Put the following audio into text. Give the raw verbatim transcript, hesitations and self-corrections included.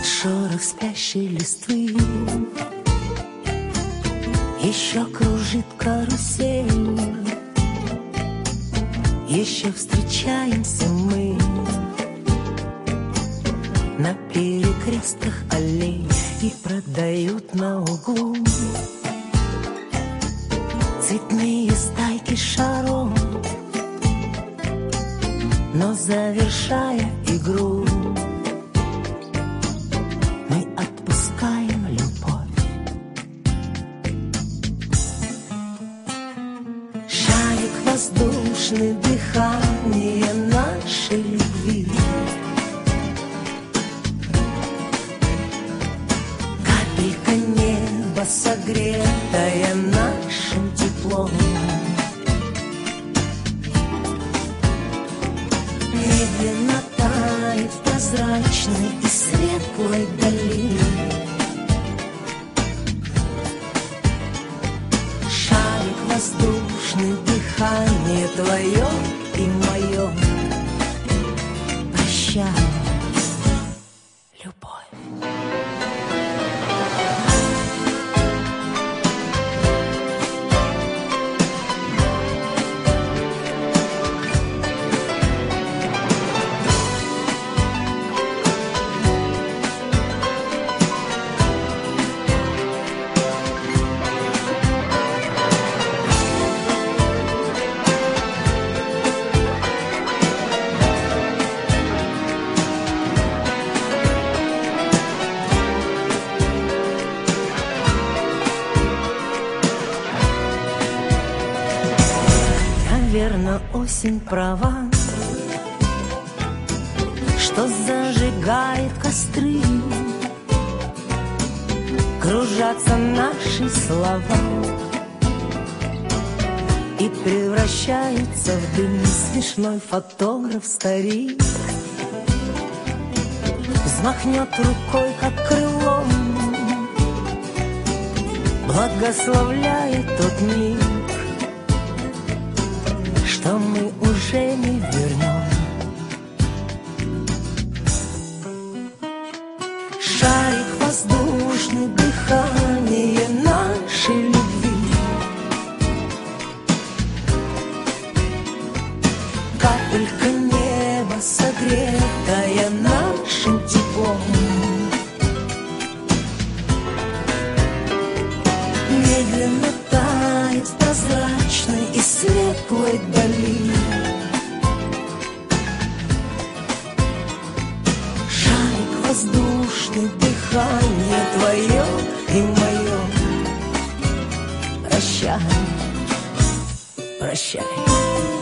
шорох спящей листвы. Еще кружит карусель, еще встречаемся мы на перекрестках аллей, и продают на углу цветные стайки шаров. Но завершая игру, мы отпускаем любовь. Шарик воздушный, дыхание нашей любви. Капелька неба, согретая нашим теплом. Медленно тает в прозрачной и светлой дали. Шарик воздушный, дыхание твое и мое. Прощай, любовь. Наверно, осень права, что зажигает костры. Кружатся наши слова и превращаются в дым. Смешной фотограф-старик взмахнет рукой, как крылом, благословляя тот миг, что мы уже не вернем. Шарик воздушный, дыхание нашей любви. Капелька неба, согретая нашим теплом. Медленно тает в прозрачной и светлой дали. Шарик воздушный, дыхание твое и мое. Прощай, прощай.